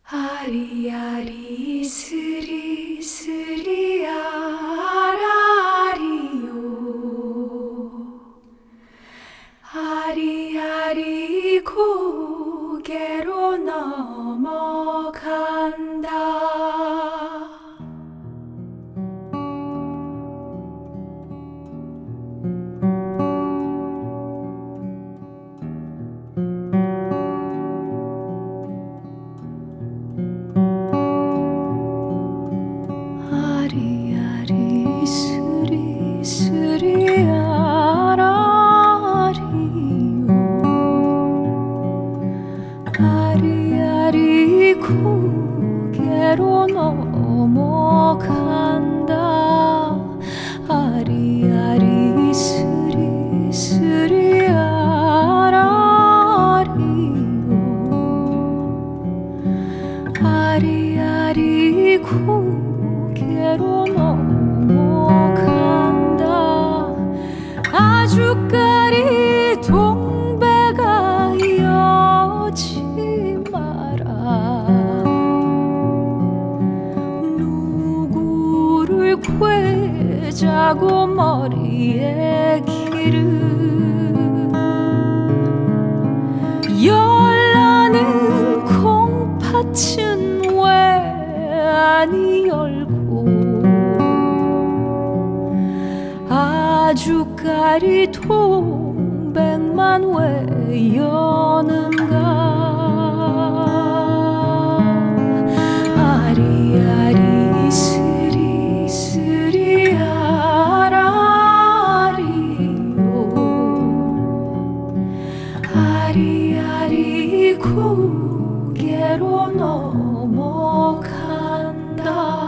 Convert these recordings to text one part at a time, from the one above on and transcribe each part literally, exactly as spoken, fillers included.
아리아리 스리스리 아라리요 아리아리 고개로 넘어간다. 아리아리 스리스리 아라리요 아리아리 고개로 넘어간다. 아리아리 스리스리 아라리요 아리아리 고개로 넘어간다. 아주까리 동배가 여지 마라. 누구를 꿰자고 머리에 기름 열나는 콩팥은 왜 아니 열고 아주까리 동백만 왜 여는가. 아리아리 스리스리 아라리요 아리아리 고개로 넘어간다.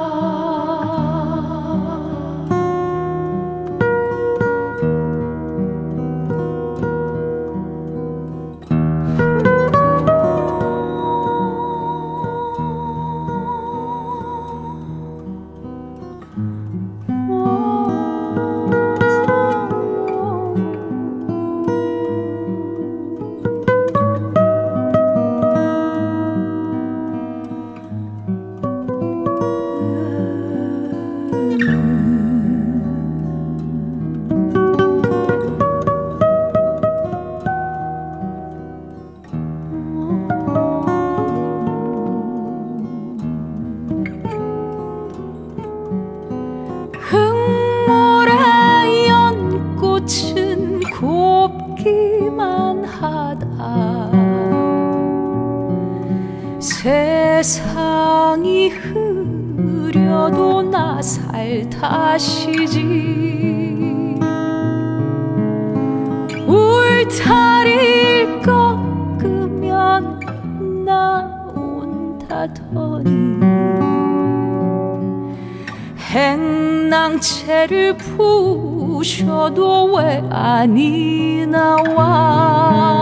흙모래 연꽃은 곱기만 하다. 세상이 흐려도 나 살 탓이지. 울타리를 꺾으면 나온다더니 행랑채를 부셔도 왜 아니 나와.